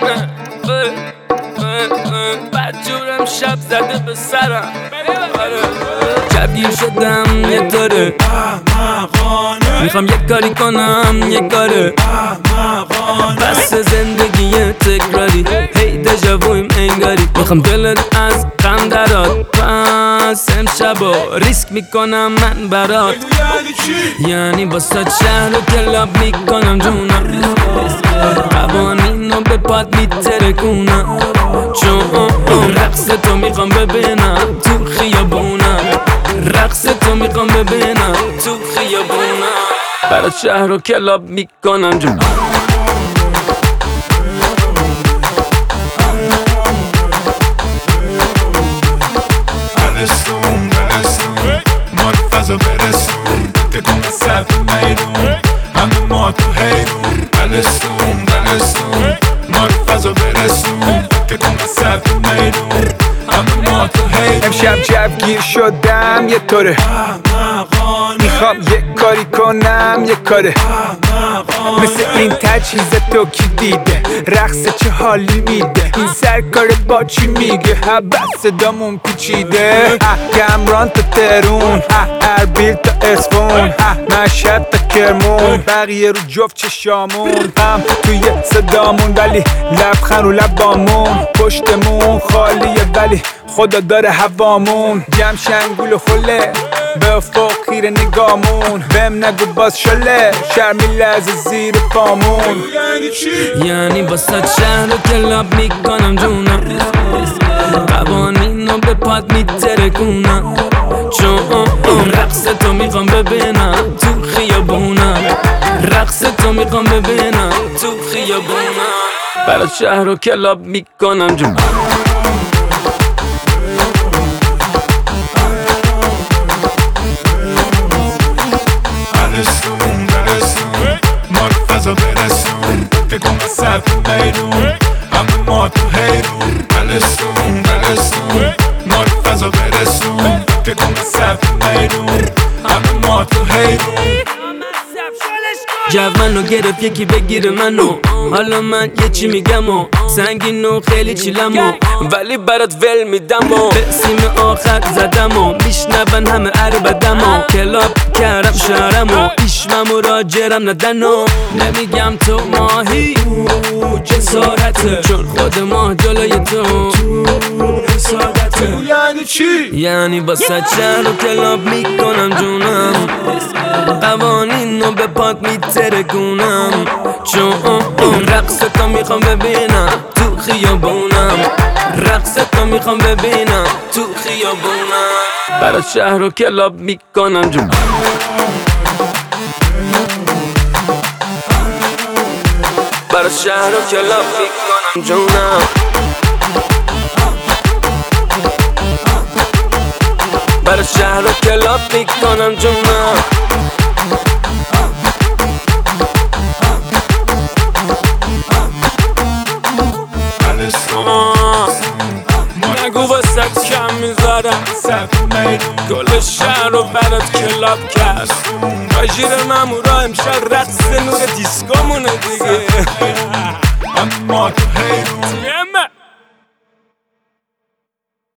بدجورم شب زده به سرم شبگیر شدم یه طوره میخوام یک کاری کنم یه کاره بس زندگی تکراری هی دژاوویم انگاری میخوام دلت از غم درات پس امشبا ریسک میکنم من برات یعنی واسه شهر رو کلاب میکنم جونم قوانینو به پاد میترکونم چون رقص تو میخوام ببینم تو خیابونم رقص تو میخوام ببینم تو خیابونم برات شهر رو کلاب میکنم جونم مرتضی برسون که کنه صف میدون همه ما تو حیرون بلستون مرتضی برسون که کنه صف میدون همه ما تو حیرون امشب جوگیر شدم یه طوره میخوام یه کاری کنم یه کاره مثل این تجهیز تو کی دیده رقص چه حالی میده این سرکار با چی میگه بس صدامون پیچیده کمران تا ترون اربیل تا اسفون مشهد تا کرمون بقیه رو جفت چشامون هم توی صدامون ولی لبخند رو لبامون پشتمون خالیه ولی خدا داره هوامون جمع شنگول و خله به افق خیره نگامون بهم نگو باز شله شرمی لحظه زیر پامون یعنی باست شهر رو کلاب میکنم جونم قوانینو به پاد میترکونم چون رقص تو میخوام ببینم تو خیابونم رقص تو میخوام ببینم تو خیابونم برات شهر رو کلاب میکنم جونم مرتضی برسون که کنه صف میدون همه ما تو حیرون بلستون مرتضی برسون که کنه صف میدون همه ما تو حیرون جو منو گرفت یکی بگیره منو حالا من یه چی میگم و سنگین و خیلی چیلم و ولی برات ول میدم و به سیم آخر زدم و میشنون همه عربدم و کلاب کردم شهرم و ایشمم و راجرم ندن و نمیگم تو ماهی جسارته چون خود ما جلوی تو حسادته یعنی چی؟ یعنی واسه شهر رو کلاب میکنم جونم قوانینو به پاد میترکونم چون رقص تو میخوام ببینم تو خیابونم رقص تو میخوام ببینم تو خیابونم برات شهر رو کلاب میکنم جونم برات شهر رو کلاب میکنم جونم برات شهر رو کلاب میکنم جونم نگو واسه کم میذارم گل شهر رو برات کلاب کرد راجیر ممورا امشب رقص نور دیسکومونه دیگه اما تو حیرون